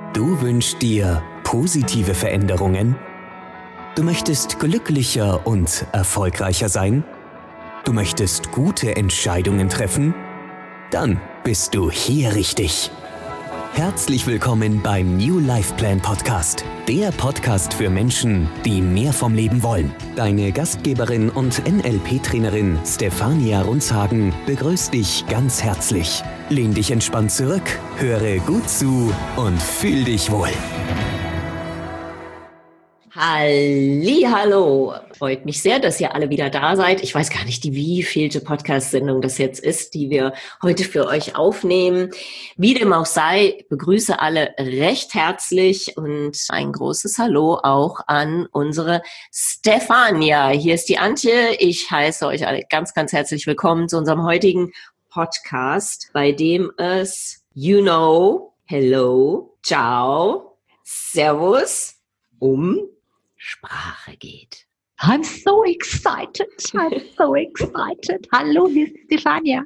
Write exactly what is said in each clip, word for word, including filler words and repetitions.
Du wünschst dir positive Veränderungen? Du möchtest glücklicher und erfolgreicher sein? Du möchtest gute Entscheidungen treffen? Dann bist du hier richtig. Herzlich willkommen beim New Life Plan Podcast, der Podcast für Menschen, die mehr vom Leben wollen. Deine Gastgeberin und N L P-Trainerin Stefania Runzhagen begrüßt dich ganz herzlich. Lehn dich entspannt zurück, höre gut zu und fühl dich wohl. Hallihallo, freut mich sehr, dass ihr alle wieder da seid. Ich weiß gar nicht, die wievielte Podcast-Sendung das jetzt ist, die wir heute für euch aufnehmen. Wie dem auch sei, begrüße alle recht herzlich und ein großes Hallo auch an unsere Stefania. Hier ist die Antje. Ich heiße euch alle ganz, ganz herzlich willkommen zu unserem heutigen Podcast, bei dem es You know, Hello, Ciao, Servus um Sprache geht. I'm so excited. I'm so excited. Hallo, hier ist Stefania.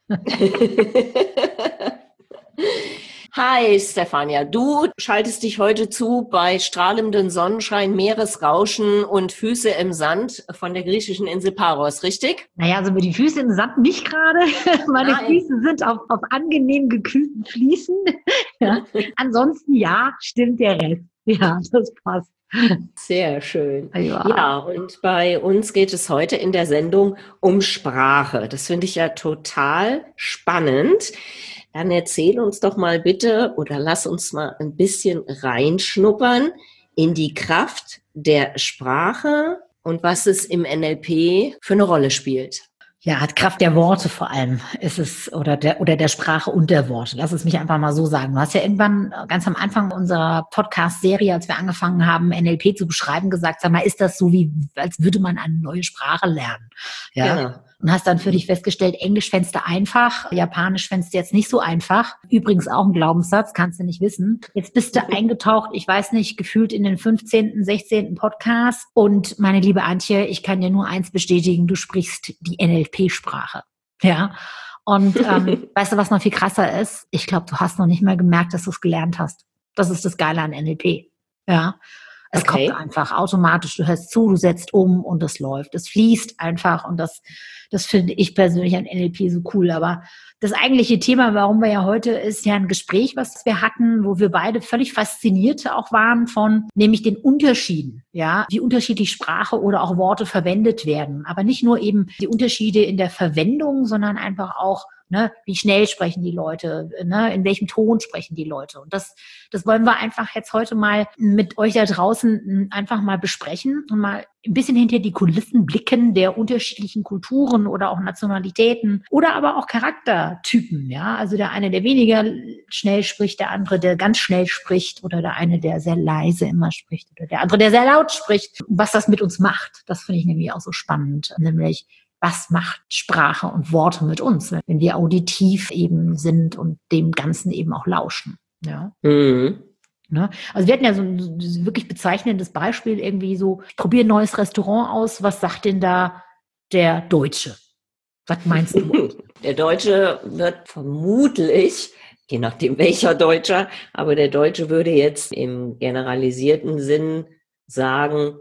Hi Stefania, du schaltest dich heute zu bei strahlendem Sonnenschein, Meeresrauschen und Füße im Sand von der griechischen Insel Paros, richtig? Naja, also mit die Füße im Sand nicht gerade. Meine Nein. Füße sind auf, auf angenehm gekühlten Fliesen. Ja. Ansonsten ja, stimmt der Rest. Ja, das passt. Sehr schön. Ja. ja, und bei uns geht es heute in der Sendung um Sprache. Das finde ich ja total spannend. Dann erzähl uns doch mal bitte oder lass uns mal ein bisschen reinschnuppern in die Kraft der Sprache und was es im N L P für eine Rolle spielt. Ja, hat Kraft der Worte vor allem ist es, oder der, oder der Sprache und der Worte. Lass es mich einfach mal so sagen. Du hast ja irgendwann ganz am Anfang unserer Podcast-Serie, als wir angefangen haben, N L P zu beschreiben, gesagt, sag mal, ist das so, wie, als würde man eine neue Sprache lernen? Ja. Genau. Und hast dann für dich festgestellt, Englisch fändest du einfach, Japanisch fändest du jetzt nicht so einfach. Übrigens auch ein Glaubenssatz, kannst du nicht wissen. Jetzt bist du eingetaucht, ich weiß nicht, gefühlt in den fünfzehnten, sechzehnten Podcast. Und meine liebe Antje, ich kann dir nur eins bestätigen, du sprichst die N L P-Sprache. Ja. Und ähm, weißt du, was noch viel krasser ist? Ich glaube, du hast noch nicht mal gemerkt, dass du es gelernt hast. Das ist das Geile an N L P. Ja. Es okay. kommt einfach automatisch, du hörst zu, du setzt um und es läuft. Es fließt einfach und das, das finde ich persönlich an N L P so cool. Aber das eigentliche Thema, warum wir ja heute, ist ja ein Gespräch, was wir hatten, wo wir beide völlig fasziniert auch waren von, nämlich den Unterschieden, ja, wie unterschiedlich Sprache oder auch Worte verwendet werden. Aber nicht nur eben die Unterschiede in der Verwendung, sondern einfach auch, ne, wie schnell sprechen die Leute, ne, in welchem Ton sprechen die Leute. Und das, das wollen wir einfach jetzt heute mal mit euch da draußen einfach mal besprechen und mal ein bisschen hinter die Kulissen blicken der unterschiedlichen Kulturen oder auch Nationalitäten oder aber auch Charaktertypen, ja. Also der eine, der weniger schnell spricht, der andere, der ganz schnell spricht oder der eine, der sehr leise immer spricht oder der andere, der sehr laut spricht. Was das mit uns macht, das finde ich nämlich auch so spannend, nämlich was macht Sprache und Worte mit uns, wenn wir auditiv eben sind und dem Ganzen eben auch lauschen. Ja. Mhm. Ne? Also wir hatten ja so ein wirklich bezeichnendes Beispiel, irgendwie so, ich probiere ein neues Restaurant aus, was sagt denn da der Deutsche? Was meinst du? Der Deutsche wird vermutlich, je nachdem welcher Deutscher, aber der Deutsche würde jetzt im generalisierten Sinn sagen,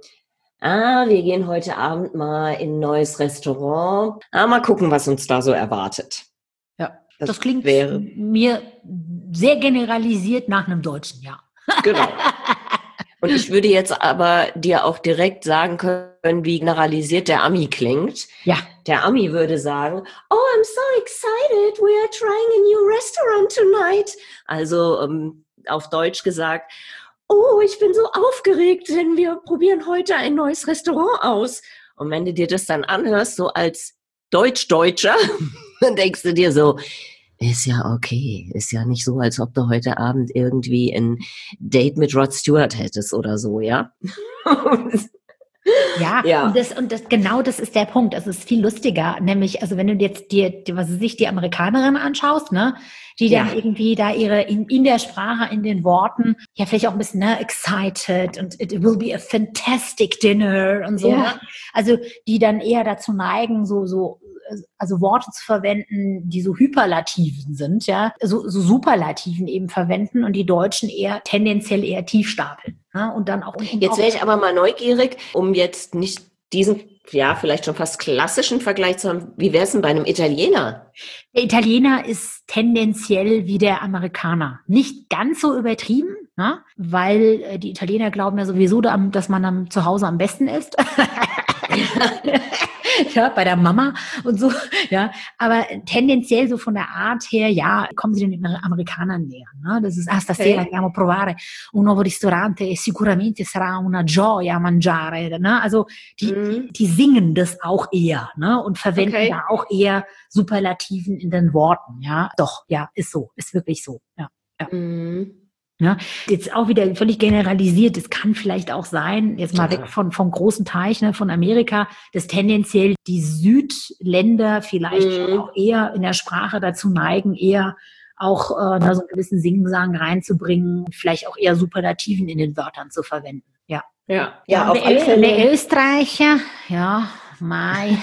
ah, wir gehen heute Abend mal in ein neues Restaurant. Ah, mal gucken, was uns da so erwartet. Ja, das, das klingt wäre mir sehr generalisiert nach einem Deutschen, ja. Genau. Und ich würde jetzt aber dir auch direkt sagen können, wie generalisiert der Ami klingt. Ja. Der Ami würde sagen, oh, I'm so excited, we are trying a new restaurant tonight. Also ähm, auf Deutsch gesagt, oh, ich bin so aufgeregt, denn wir probieren heute ein neues Restaurant aus. Und wenn du dir das dann anhörst, so als Deutsch-Deutscher, dann denkst du dir so, ist ja okay, ist ja nicht so, als ob du heute Abend irgendwie ein Date mit Rod Stewart hättest oder so, ja? Ja, ja. Und, das, und das, genau das ist der Punkt. Es ist viel lustiger, nämlich, also wenn du jetzt dir, was weiß ich, die Amerikanerin anschaust, ne, die ja. dann irgendwie da ihre, in, in der Sprache, in den Worten, ja, vielleicht auch ein bisschen, ne, excited und it will be a fantastic dinner und so, ja. ne? Also, die dann eher dazu neigen, so, so also Worte zu verwenden, die so Hyperlativen sind, ja, so, so Superlativen eben verwenden und die Deutschen eher tendenziell eher tief stapeln. Ja, und dann auch. Und jetzt wäre ich aber mal neugierig, um jetzt nicht diesen, ja, vielleicht schon fast klassischen Vergleich zu haben. Wie wäre es denn bei einem Italiener? Der Italiener ist tendenziell wie der Amerikaner. Nicht ganz so übertrieben, ne? Weil äh, die Italiener glauben ja sowieso, dass man dann zu Hause am besten ist. Ja, bei der Mama und so, ja. Aber tendenziell so von der Art her, ja, kommen sie den Amerikanern näher, ne? Das ist, ah, stasera andiamo a provare un nuovo ristorante e sicuramente sarà una gioia mangiare, ne? Also, die, mm. die, die singen das auch eher, ne? Und verwenden okay. da auch eher Superlativen in den Worten, ja. Doch, ja, ist so, ist wirklich so, ja. ja. Mm. Ja, jetzt auch wieder völlig generalisiert, es kann vielleicht auch sein, jetzt mal weg von, vom großen Teich, ne, von Amerika, dass tendenziell die Südländer vielleicht mhm. schon auch eher in der Sprache dazu neigen, eher auch äh, so einen gewissen Singsang reinzubringen, vielleicht auch eher Superlativen in den Wörtern zu verwenden. Ja, ja, ja, ja auf alle Fälle. Der Österreicher, ja, Mai.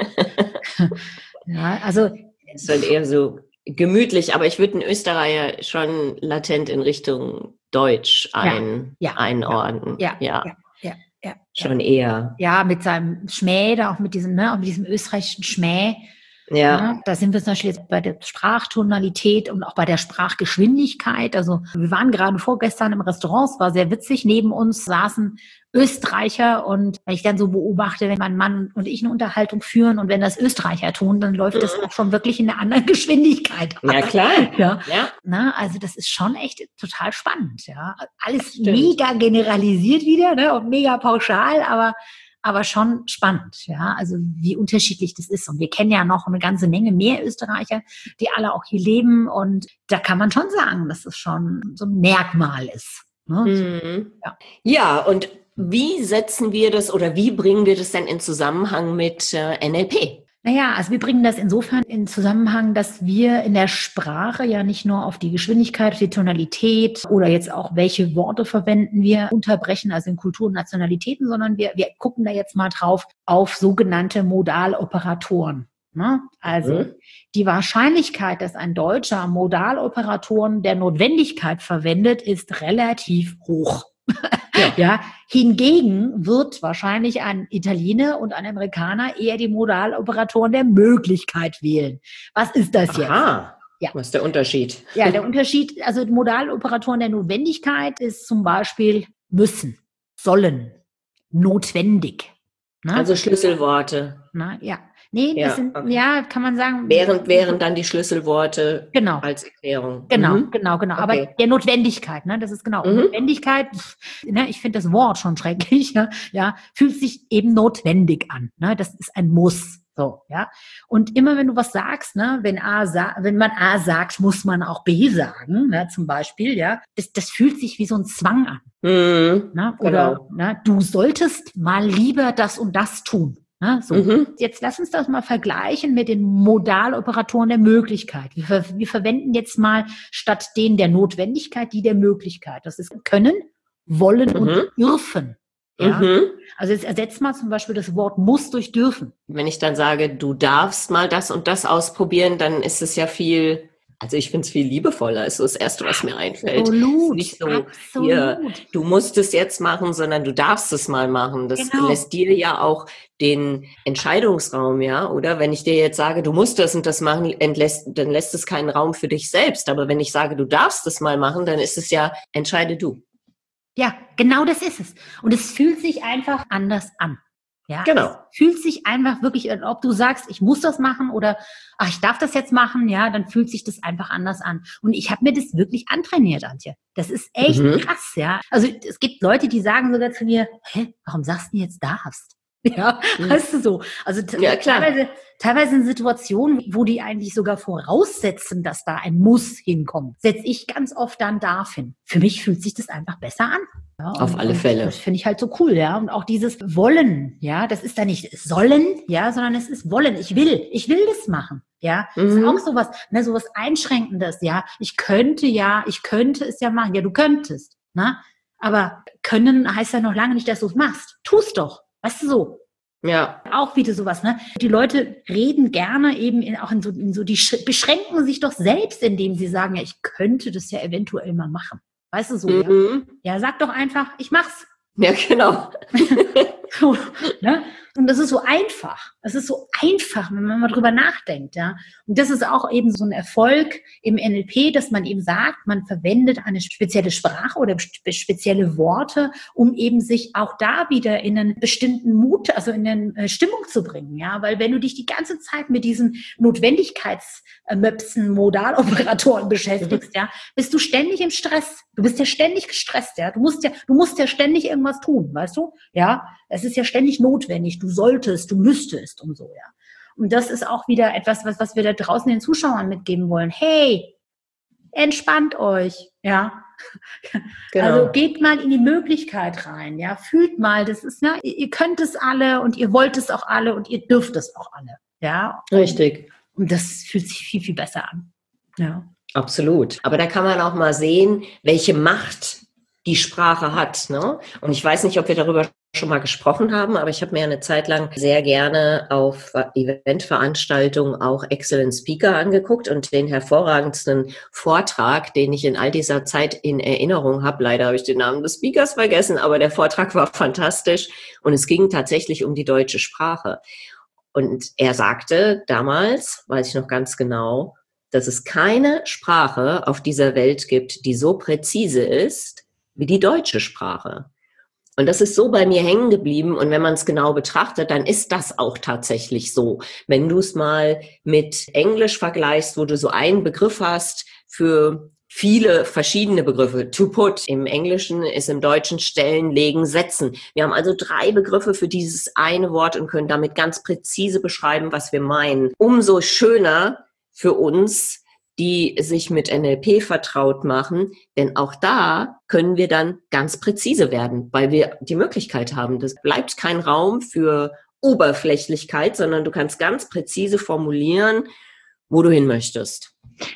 Ja, also. Es ist halt eher so gemütlich, aber ich würde einen Österreicher schon latent in Richtung Deutsch ein, ja, ja, einordnen. Ja, ja, ja, ja, ja schon eher. Ja, mit seinem Schmäh, da auch mit diesem, ne, auch mit diesem österreichischen Schmäh. Ja. ja. Da sind wir zum Beispiel jetzt bei der Sprachtonalität und auch bei der Sprachgeschwindigkeit. Also wir waren gerade vorgestern im Restaurant, es war sehr witzig, neben uns saßen Österreicher und wenn ich dann so beobachte, wenn mein Mann und ich eine Unterhaltung führen und wenn das Österreicher tun, dann läuft das auch schon wirklich in einer anderen Geschwindigkeit. Ja, klar. Ja. ja. Na, also das ist schon echt total spannend. Ja, alles Stimmt. mega generalisiert wieder, ne, und mega pauschal, aber aber schon spannend, ja, also wie unterschiedlich das ist. Und wir kennen ja noch eine ganze Menge mehr Österreicher, die alle auch hier leben. Und da kann man schon sagen, dass es schon so ein Merkmal ist. Ne? Mhm. Ja. ja, und wie setzen wir das oder wie bringen wir das denn in Zusammenhang mit äh, N L P? Naja, also wir bringen das insofern in Zusammenhang, dass wir in der Sprache ja nicht nur auf die Geschwindigkeit, auf die Tonalität oder jetzt auch welche Worte verwenden wir unterbrechen, also in Kultur und Nationalitäten, sondern wir, wir gucken da jetzt mal drauf auf sogenannte Modaloperatoren. Ne? Also mhm. die Wahrscheinlichkeit, dass ein Deutscher Modaloperatoren der Notwendigkeit verwendet, ist relativ hoch. Ja. ja, hingegen wird wahrscheinlich ein Italiener und ein Amerikaner eher die Modaloperatoren der Möglichkeit wählen. Was ist das jetzt? Aha. Ja. Was ist der Unterschied? Ja, der Unterschied, also Modaloperatoren der Notwendigkeit ist zum Beispiel müssen, sollen, notwendig. Ne? Also Schlüsselworte. Na, ja. Nee, ja, das sind, okay. ja, kann man sagen. Während, während dann die Schlüsselworte genau. als Erklärung. Genau, mhm. genau, genau. Okay. Aber der Notwendigkeit, ne, das ist genau. Mhm. Notwendigkeit, ne, ich finde das Wort schon schrecklich, ja, ja, fühlt sich eben notwendig an, ne, das ist ein Muss, so, ja. Und immer wenn du was sagst, ne, wenn A, sa- wenn man A sagt, muss man auch B sagen, ne, zum Beispiel, ja, das, das fühlt sich wie so ein Zwang an. Mhm. Ne, oder, genau. ne, du solltest mal lieber das und das tun. Na, so. Mhm. Jetzt lass uns das mal vergleichen mit den Modaloperatoren der Möglichkeit. Wir, ver- wir verwenden jetzt mal statt denen der Notwendigkeit die der Möglichkeit. Das ist können, wollen mhm. und dürfen. Ja? Mhm. Also jetzt ersetzt mal zum Beispiel das Wort muss durch dürfen. Wenn ich dann sage, du darfst mal das und das ausprobieren, dann ist es ja viel... Also ich finde es viel liebevoller, ist so das Erste, was mir einfällt. Absolut, nicht so, absolut. Hier, du musst es jetzt machen, sondern du darfst es mal machen. Das genau. lässt dir ja auch den Entscheidungsraum, ja, oder? Wenn ich dir jetzt sage, du musst das und das machen, entlässt, dann lässt es keinen Raum für dich selbst. Aber wenn ich sage, du darfst es mal machen, dann ist es ja, entscheide du. Ja, genau das ist es. Und es fühlt sich einfach anders an. Ja, genau. Es fühlt sich einfach wirklich, ob du sagst, ich muss das machen oder ach, ich darf das jetzt machen, ja, dann fühlt sich das einfach anders an. Und ich habe mir das wirklich antrainiert, Antje. Das ist echt mhm. krass, ja. Also es gibt Leute, die sagen sogar zu mir, hä, warum sagst du jetzt darfst? Ja, mhm. weißt du so. Also t- ja, klar. teilweise, teilweise in Situationen, wo die eigentlich sogar voraussetzen, dass da ein Muss hinkommt, setze ich ganz oft dann darf hin. Für mich fühlt sich das einfach besser an. Ja, Auf und, alle Fälle. Das finde ich halt so cool, ja. Und auch dieses Wollen, ja, das ist da nicht sollen, ja, sondern es ist Wollen. Ich will, ich will das machen, ja. Das Mhm. ist auch sowas, ne, sowas Einschränkendes, ja. Ich könnte ja, ich könnte es ja machen. Ja, du könntest, ne? Aber können heißt ja noch lange nicht, dass du es machst. Tu's doch. Weißt du so? Ja. Auch wieder sowas, ne? Die Leute reden gerne eben in, auch in so, in so, die beschränken sich doch selbst, indem sie sagen, ja, ich könnte das ja eventuell mal machen. Weißt du so, mhm. ja? Ja, sag doch einfach, ich mach's. Ja, genau. so, ne? Und das ist so einfach. Es ist so einfach, wenn man mal drüber nachdenkt, ja. Und das ist auch eben so ein Erfolg im N L P, dass man eben sagt, man verwendet eine spezielle Sprache oder spezielle Worte, um eben sich auch da wieder in einen bestimmten Mut, also in eine Stimmung zu bringen, ja. Weil wenn du dich die ganze Zeit mit diesen Notwendigkeitsmöpsen, Modaloperatoren beschäftigst, ja, bist du ständig im Stress. Du bist ja ständig gestresst, ja. Du musst ja, du musst ja ständig irgendwas tun, weißt du? Ja. Es ist ja ständig notwendig. Du solltest, du müsstest und so, ja. Und das ist auch wieder etwas, was, was wir da draußen den Zuschauern mitgeben wollen. Hey, entspannt euch, ja. Genau. Also geht mal in die Möglichkeit rein, ja. Fühlt mal, das ist, ja, ihr könnt es alle und ihr wollt es auch alle und ihr dürft es auch alle, ja. Richtig. Und, und das fühlt sich viel, viel besser an, ja. Absolut. Aber da kann man auch mal sehen, welche Macht die Sprache hat, ne? Und ich weiß nicht, ob wir darüber schon mal gesprochen haben, aber ich habe mir eine Zeit lang sehr gerne auf Eventveranstaltungen auch Excellent Speaker angeguckt und den hervorragendsten Vortrag, den ich in all dieser Zeit in Erinnerung habe, leider habe ich den Namen des Speakers vergessen, aber der Vortrag war fantastisch und es ging tatsächlich um die deutsche Sprache. Und er sagte damals, weiß ich noch ganz genau, dass es keine Sprache auf dieser Welt gibt, die so präzise ist wie die deutsche Sprache. Und das ist so bei mir hängen geblieben. Und wenn man es genau betrachtet, dann ist das auch tatsächlich so. Wenn du es mal mit Englisch vergleichst, wo du so einen Begriff hast für viele verschiedene Begriffe. To put im Englischen ist im Deutschen stellen, legen, setzen. Wir haben also drei Begriffe für dieses eine Wort und können damit ganz präzise beschreiben, was wir meinen. Umso schöner für uns, die sich mit N L P vertraut machen, denn auch da können wir dann ganz präzise werden, weil wir die Möglichkeit haben. Das bleibt kein Raum für Oberflächlichkeit, sondern du kannst ganz präzise formulieren, wo du hin möchtest.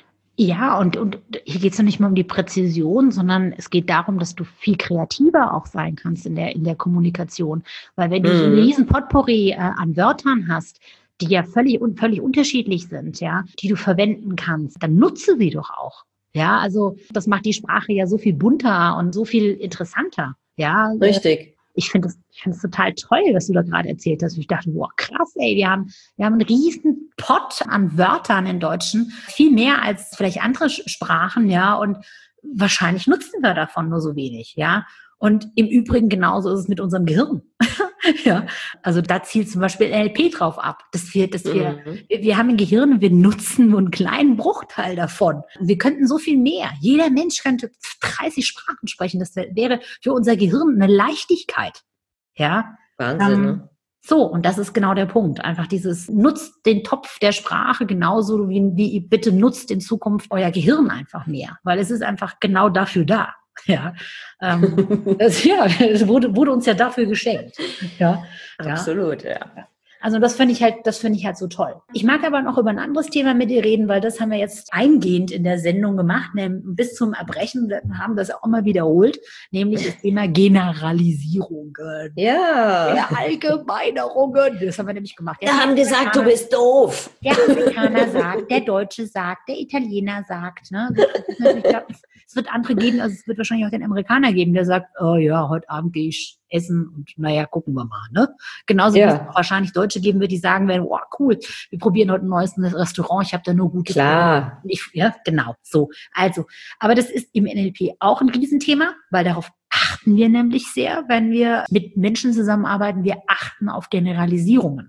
Ja, und, und hier geht es ja nicht mal um die Präzision, sondern es geht darum, dass du viel kreativer auch sein kannst in der, in der Kommunikation. Weil wenn du mm. so einen riesen Potpourri äh, an Wörtern hast, die ja völlig, völlig unterschiedlich sind, ja, die du verwenden kannst, dann nutze sie doch auch. Ja, also das macht die Sprache ja so viel bunter und so viel interessanter. Ja, richtig. Ich finde es ich finde es total toll, was du da gerade erzählt hast. Ich dachte, boah, krass, ey, wir haben, wir haben einen riesen Pott an Wörtern im Deutschen, viel mehr als vielleicht andere Sprachen, ja, und wahrscheinlich nutzen wir davon nur so wenig, ja. Und im Übrigen genauso ist es mit unserem Gehirn. ja, also da zielt zum Beispiel N L P drauf ab, dass wir, dass wir, mhm. wir, wir haben ein Gehirn und wir nutzen nur einen kleinen Bruchteil davon. Wir könnten so viel mehr. Jeder Mensch könnte dreißig Sprachen sprechen. Das wäre für unser Gehirn eine Leichtigkeit. Ja. Wahnsinn, ähm, ne? So, und das ist genau der Punkt. Einfach dieses, nutzt den Topf der Sprache genauso wie, wie ihr bitte nutzt in Zukunft euer Gehirn einfach mehr. Weil es ist einfach genau dafür da. Ja, ähm, das, ja, es wurde, wurde uns ja dafür geschenkt. Ja, absolut, ja. ja. Also das finde ich halt, das finde ich halt so toll. Ich mag aber noch über ein anderes Thema mit dir reden, weil das haben wir jetzt eingehend in der Sendung gemacht, nämlich bis zum Erbrechen, wir haben das auch mal wiederholt, nämlich das Thema Generalisierungen. Ja. Verallgemeinerungen. Das haben wir nämlich gemacht. Wir haben gesagt, du bist doof. Der Amerikaner sagt, der Deutsche sagt, der Italiener sagt. Ne? Ich glaube, es wird andere geben, also es wird wahrscheinlich auch den Amerikaner geben, der sagt, oh ja, heute Abend gehe ich essen und naja, gucken wir mal. Ne? Genauso ja. wie es auch wahrscheinlich Deutsche geben wird, die sagen werden, wow, cool, wir probieren heute ein neues Restaurant, ich habe da nur gute Klar. Ich, ja, genau, so. Also, aber das ist im N L P auch ein Riesenthema, weil darauf achten wir nämlich sehr, wenn wir mit Menschen zusammenarbeiten, wir achten auf Generalisierungen.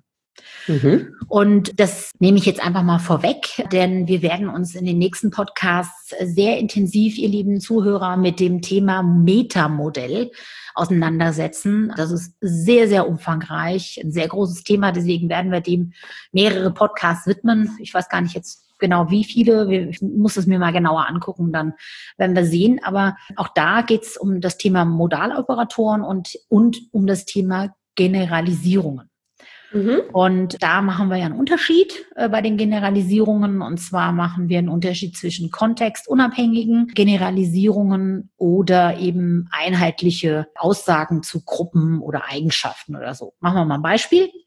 Mhm. Und das nehme ich jetzt einfach mal vorweg, denn wir werden uns in den nächsten Podcasts sehr intensiv, ihr lieben Zuhörer, mit dem Thema Metamodell auseinandersetzen. Das ist sehr, sehr umfangreich, ein sehr großes Thema, deswegen werden wir dem mehrere Podcasts widmen. Ich weiß gar nicht jetzt genau wie viele, ich muss es mir mal genauer angucken, dann werden wir sehen. Aber auch da geht es um das Thema Modaloperatoren und, und um das Thema Generalisierungen. Mhm. Und da machen wir ja einen Unterschied äh, bei den Generalisierungen. Und zwar machen wir einen Unterschied zwischen kontextunabhängigen Generalisierungen oder eben einheitliche Aussagen zu Gruppen oder Eigenschaften oder so. Machen wir mal ein Beispiel.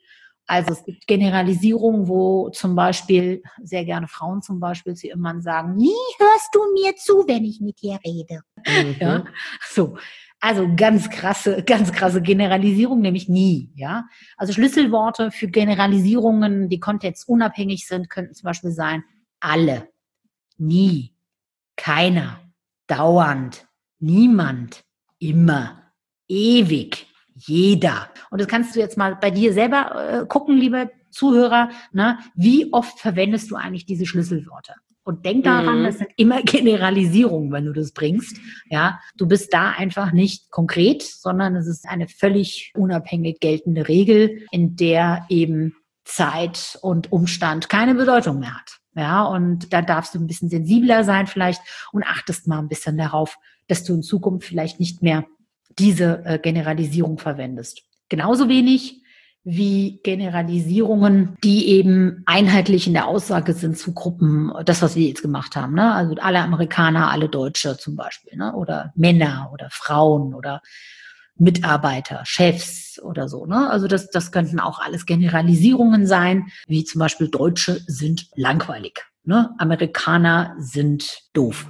Also es gibt Generalisierungen, wo zum Beispiel, sehr gerne Frauen zum Beispiel zu ihrem Mann sagen, nie hörst du mir zu, wenn ich mit dir rede. Mhm. Ja, so. Also ganz krasse, ganz krasse Generalisierung, nämlich nie, ja. Also Schlüsselworte für Generalisierungen, die kontextunabhängig sind, könnten zum Beispiel sein, alle, nie, keiner, dauernd, niemand, immer, ewig, jeder. Und das kannst du jetzt mal bei dir selber äh, gucken, liebe Zuhörer, ne? Wie oft verwendest du eigentlich diese Schlüsselworte? Und denk daran, das sind immer Generalisierungen, wenn du das bringst. Ja, du bist da einfach nicht konkret, sondern es ist eine völlig unabhängig geltende Regel, in der eben Zeit und Umstand keine Bedeutung mehr hat. Ja, und da darfst du ein bisschen sensibler sein vielleicht und achtest mal ein bisschen darauf, dass du in Zukunft vielleicht nicht mehr diese äh, Generalisierung verwendest. Genauso wenig wie Generalisierungen, die eben einheitlich in der Aussage sind zu Gruppen, das, was wir jetzt gemacht haben, ne? Also alle Amerikaner, alle Deutsche zum Beispiel, ne? Oder Männer oder Frauen oder Mitarbeiter, Chefs oder so, ne? Also das, das könnten auch alles Generalisierungen sein, wie zum Beispiel Deutsche sind langweilig, ne? Amerikaner sind doof.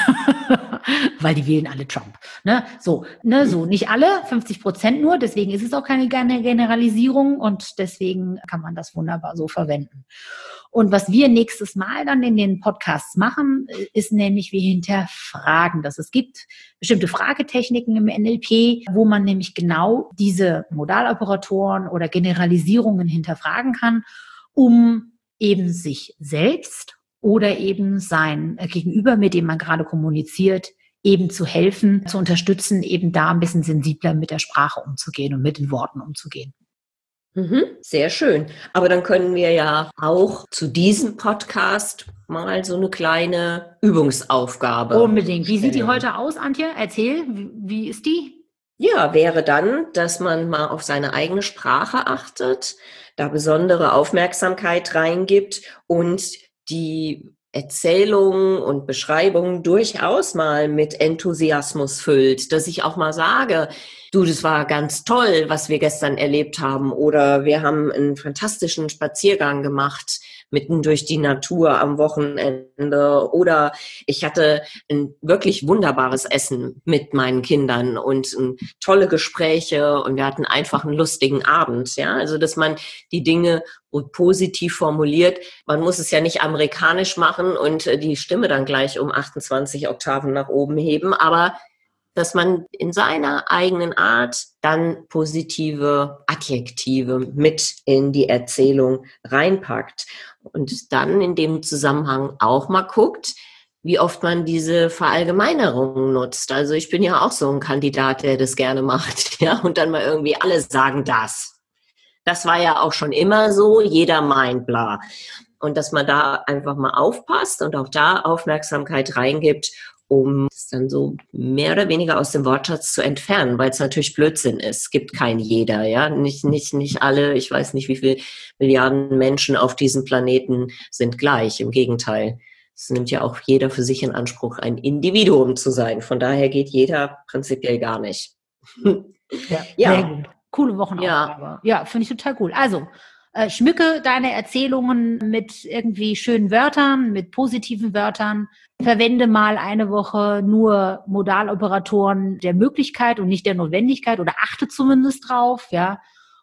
Weil die wählen alle Trump. Ne? So, ne, so nicht alle, fünfzig Prozent nur, deswegen ist es auch keine Generalisierung und deswegen kann man das wunderbar so verwenden. Und was wir nächstes Mal dann in den Podcasts machen, ist nämlich, wir hinterfragen das. Es gibt bestimmte Fragetechniken im N L P, wo man nämlich genau diese Modaloperatoren oder Generalisierungen hinterfragen kann, um eben sich selbst oder eben sein Gegenüber, mit dem man gerade kommuniziert, eben zu helfen, zu unterstützen, eben da ein bisschen sensibler mit der Sprache umzugehen und mit den Worten umzugehen. Mhm, sehr schön. Aber dann können wir ja auch zu diesem Podcast mal so eine kleine Übungsaufgabe Unbedingt. Wie stellen. sieht die heute aus, Antje? Erzähl, wie, wie ist die? Ja, wäre dann, dass man mal auf seine eigene Sprache achtet, da besondere Aufmerksamkeit reingibt und die Erzählungen und Beschreibungen durchaus mal mit Enthusiasmus füllt, dass ich auch mal sage, du, das war ganz toll, was wir gestern erlebt haben, oder wir haben einen fantastischen Spaziergang gemacht mitten durch die Natur am Wochenende, oder ich hatte ein wirklich wunderbares Essen mit meinen Kindern und um, tolle Gespräche und wir hatten einfach einen lustigen Abend. Ja, also dass man die Dinge positiv formuliert. Man muss es ja nicht amerikanisch machen und die Stimme dann gleich um achtundzwanzig Oktaven nach oben heben, aber dass man in seiner eigenen Art dann positive Adjektive mit in die Erzählung reinpackt und dann in dem Zusammenhang auch mal guckt, wie oft man diese Verallgemeinerungen nutzt. Also ich bin ja auch so ein Kandidat, der das gerne macht, ja, und dann mal irgendwie alle sagen das. Das war ja auch schon immer so, jeder meint bla. Und dass man da einfach mal aufpasst und auch da Aufmerksamkeit reingibt, um es dann so mehr oder weniger aus dem Wortschatz zu entfernen, weil es natürlich Blödsinn ist. Es gibt kein jeder, ja, nicht, nicht, nicht alle, ich weiß nicht, wie viele Milliarden Menschen auf diesem Planeten sind gleich. Im Gegenteil. Es nimmt ja auch jeder für sich in Anspruch, ein Individuum zu sein. Von daher geht jeder prinzipiell gar nicht. Ja, ja. Sehr gut. Coole Wochenaufgabe. Ja, ja, finde ich total cool. Also, äh, schmücke deine Erzählungen mit irgendwie schönen Wörtern, mit positiven Wörtern. Verwende mal eine Woche nur Modaloperatoren der Möglichkeit und nicht der Notwendigkeit oder achte zumindest drauf, ja.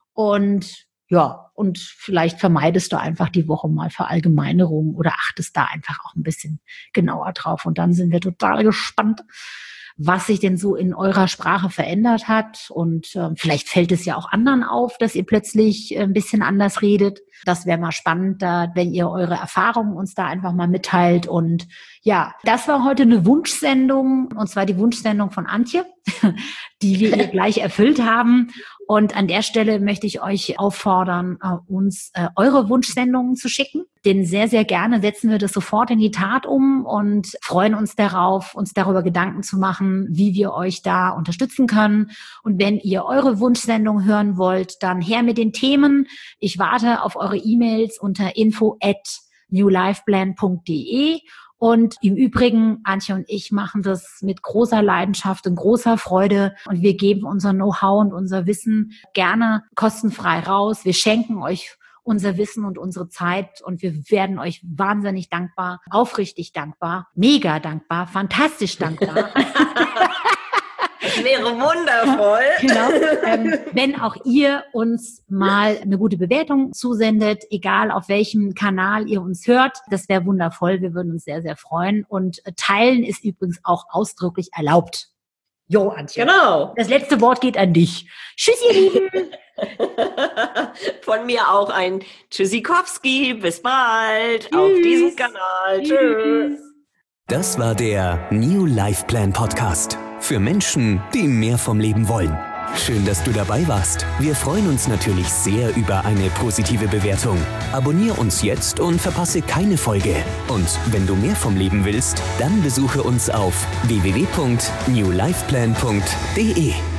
Und ja, und vielleicht vermeidest du einfach die Woche mal Verallgemeinerungen oder achtest da einfach auch ein bisschen genauer drauf. Und dann sind wir total gespannt, was sich denn so in eurer Sprache verändert hat. Und äh, vielleicht fällt es ja auch anderen auf, dass ihr plötzlich ein bisschen anders redet. Das wäre mal spannend, da, wenn ihr eure Erfahrungen uns da einfach mal mitteilt. Und ja, das war heute eine Wunschsendung, und zwar die Wunschsendung von Antje, die wir ihr gleich erfüllt haben. Und an der Stelle möchte ich euch auffordern, uns eure Wunschsendungen zu schicken. Denn sehr, sehr gerne setzen wir das sofort in die Tat um und freuen uns darauf, uns darüber Gedanken zu machen, wie wir euch da unterstützen können. Und wenn ihr eure Wunschsendung hören wollt, dann her mit den Themen. Ich warte auf eure E-Mails unter info at newlifeplan punkt de. Und im Übrigen, Antje und ich machen das mit großer Leidenschaft und großer Freude. Und wir geben unser Know-how und unser Wissen gerne kostenfrei raus. Wir schenken euch unser Wissen und unsere Zeit und wir werden euch wahnsinnig dankbar, aufrichtig dankbar, mega dankbar, fantastisch dankbar. Das wäre wundervoll. Genau. Ähm, wenn auch ihr uns mal eine gute Bewertung zusendet, egal auf welchem Kanal ihr uns hört, das wäre wundervoll. Wir würden uns sehr, sehr freuen. Und teilen ist übrigens auch ausdrücklich erlaubt. Jo, Antje. Genau. Das letzte Wort geht an dich. Tschüss, ihr Lieben. Von mir auch ein Tschüssikowski. Bis bald. Tschüss. Auf diesem Kanal. Tschüss. Das war der New Life Plan Podcast. Für Menschen, die mehr vom Leben wollen. Schön, dass du dabei warst. Wir freuen uns natürlich sehr über eine positive Bewertung. Abonnier uns jetzt und verpasse keine Folge. Und wenn du mehr vom Leben willst, dann besuche uns auf w w w punkt new life plan punkt d e.